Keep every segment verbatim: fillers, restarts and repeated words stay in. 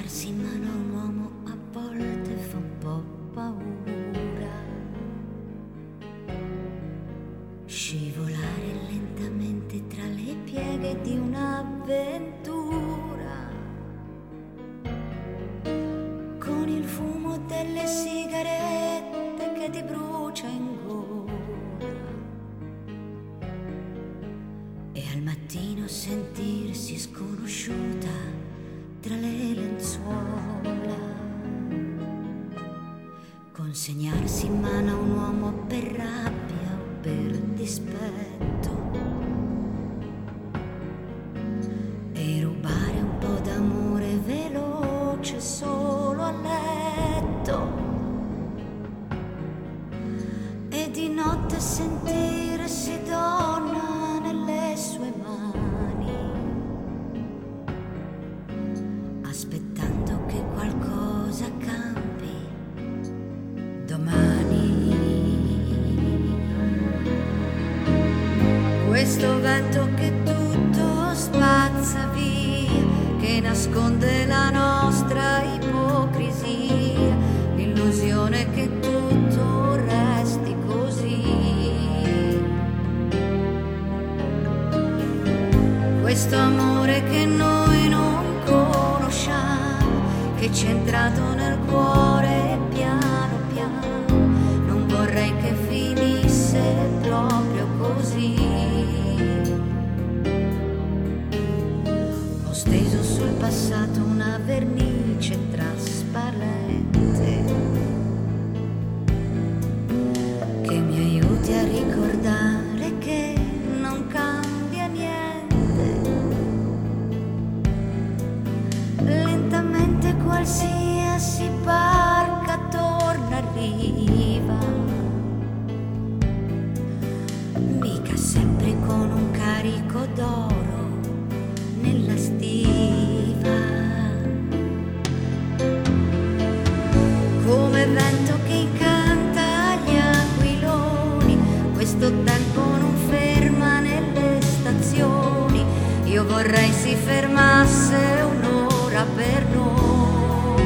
Darsi in mano a un uomo a volte fa un po' paura. Scivolare lentamente tra le pieghe di un'avventura, con il fumo delle sigarette che ti brucia in gola, e al mattino sentirsi sconosciuta tra le lenzuola, consegnarsi in mano a un uomo per rabbia o per dispetto, e rubare un po' d'amore veloce solo a letto, e di notte sentirsi donna nelle sue mani, aspettando che qualcosa cambi domani. Questo vento che tutto spazza via, che nasconde la nostra ipocrisia, l'illusione che tutto resti così. Questo amore che noi non conosciamo, che c'è entrato nel cuore piano piano, non vorrei che finisse proprio così. Ho steso sul passato una vernice trasparente che mi aiuti a ricordare che non cambia niente. Lentamente qualsiasi barca torna a riva, mica sempre con un carico d'oro nella stiva. Come vento che incanta gli aquiloni, questo tempo non ferma nelle stazioni. Io vorrei si fermasse un'ora per noi.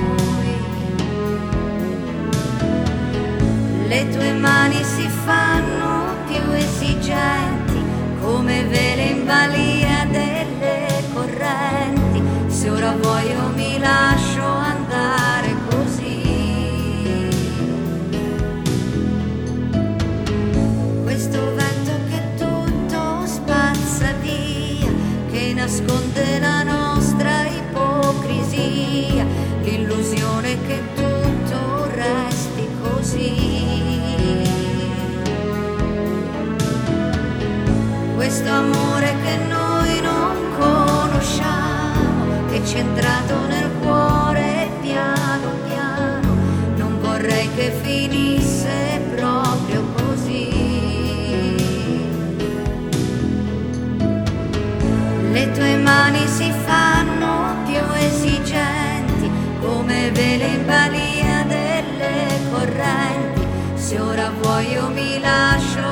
Le tue mani si fanno più esigenti, come vele in balia delle correnti. Se ora vuoi io mi lascio andare così. Questo vento che tutto spazza via, che nasconde la nostra ipocrisia, l'illusione che tutto resti così. Questo amore che noi non conosciamo, che c'è entrato nel cuore piano piano, non vorrei che finisse proprio così. Le tue mani si fanno più esigenti, come vele in balia delle correnti. Se ora vuoi io mi lascio